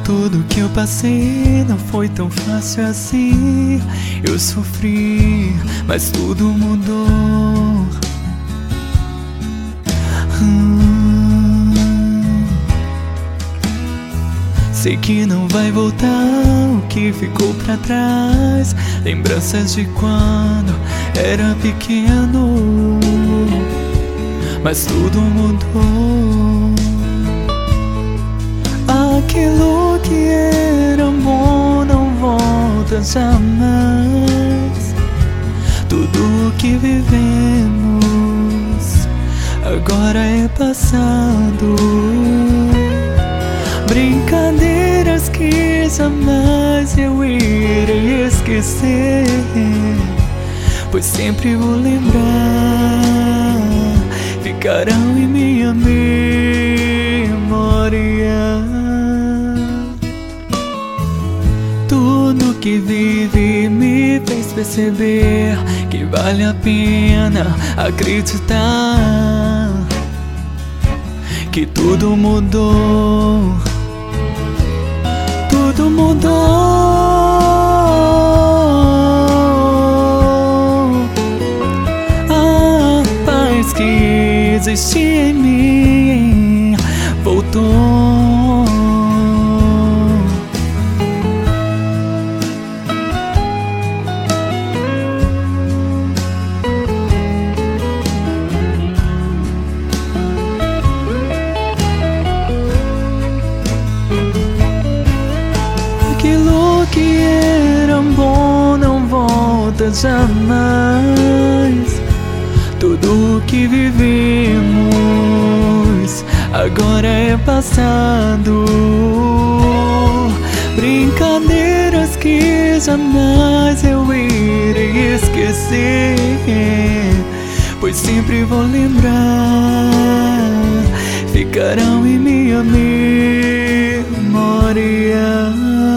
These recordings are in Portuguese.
Tudo que eu passei não foi tão fácil assim. Eu sofri, mas tudo mudou. Sei que não vai voltar o que ficou pra trás. Lembranças de quando era pequeno, mas tudo mudou. Aquilo que era bom não volta jamais. Tudo o que vivemos agora é passado. Brincadeiras que jamais eu irei esquecer, pois sempre vou lembrar, ficarão em minha memória. Tudo que vivi me fez perceber que vale a pena acreditar que tudo mudou. Tudo mudou. A paz que existia em mim voltou. Aquilo que era bom não volta jamais. Tudo que vivemos agora é passado. Brincadeiras que jamais eu irei esquecer, pois sempre vou lembrar, ficarão em minha memória.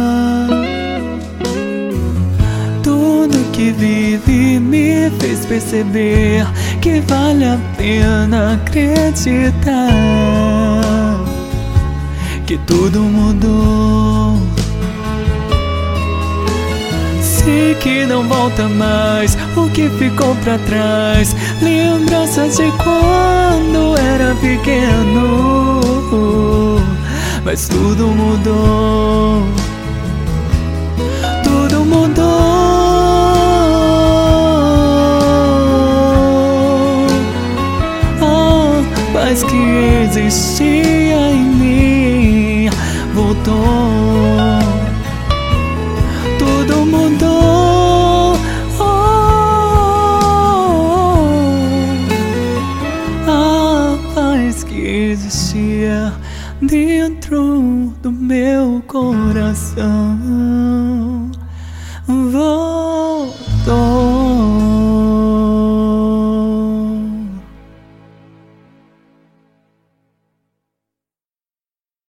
Tudo que vivi me fez perceber que vale a pena acreditar que tudo mudou. Sei que não volta mais o que ficou pra trás. Lembranças de quando era pequeno, mas tudo mudou. Tudo mudou. Paz que existia em mim voltou. Tudo mudou. A paz que existia dentro do meu coração.